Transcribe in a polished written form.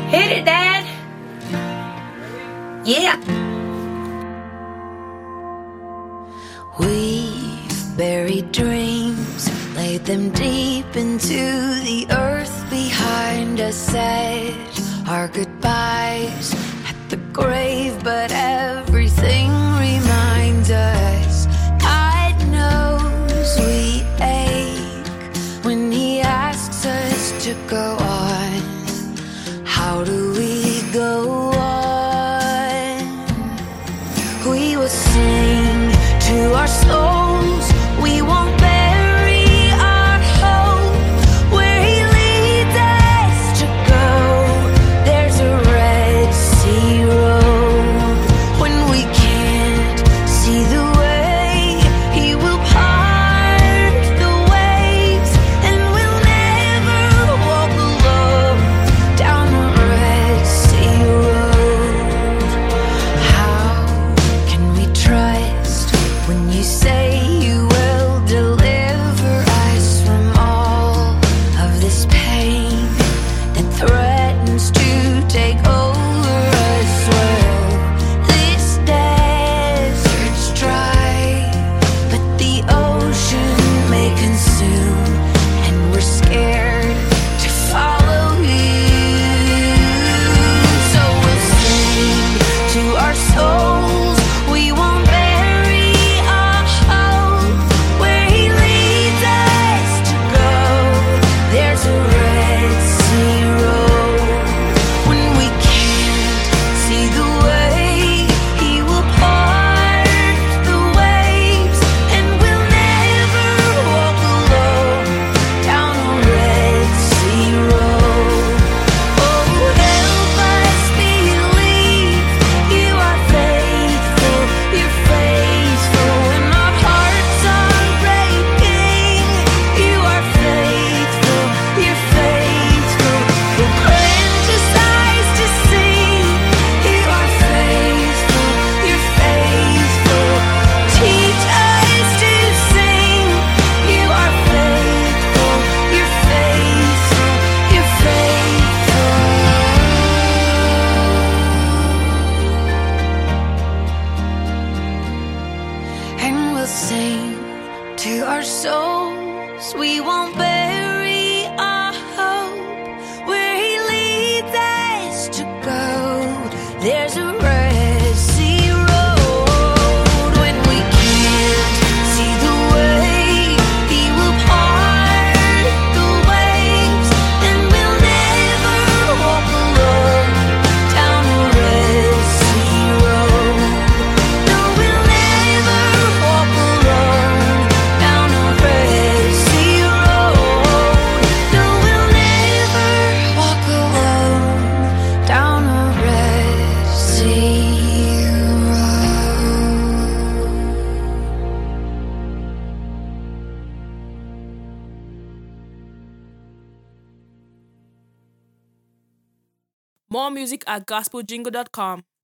Hit it, Dad. Yeah. We've buried dreams, laid them deep into the earth behind us, said our goodbyes at the grave, but everything reminds us. God knows we ache when He asks us to go on. How do we go on? We will sing to our souls, we won't bury our hope. Where He leads us to go, there's a Red Sea road. When we can't see the way, He will part the waves, and we'll never walk alone down the Red Sea road. How can we trust when You say You will deliver us from all of this pain that threatens to take over us? Well, this desert's dry, but the ocean may consume, and we're scared to follow You. So we'll sing to our souls, we won't bury our hope. Where He leads us to go, there's a Red Sea road. When we can't see the way, He will part the waves, and we'll never walk alone down a Red Sea road. Oh, help us believe You are faithful, You're faithful. When our hearts are breaking, You are faithful, You're faithful. You'll grant us eyes to see, You are faithful, You're faithful. Teach us to sing, You are faithful, You're faithful, You're faithful. And we'll sing to our souls, we won't bury our hope. Where He leads us to go, there's a Red Sea road. When we can't see the way, He will part the waves, and we'll never walk alone down a Red Sea road. No, we'll never walk alone down a Red Sea road. No, we'll never walk alone down a Red Sea road. More music at gospeljingle.com.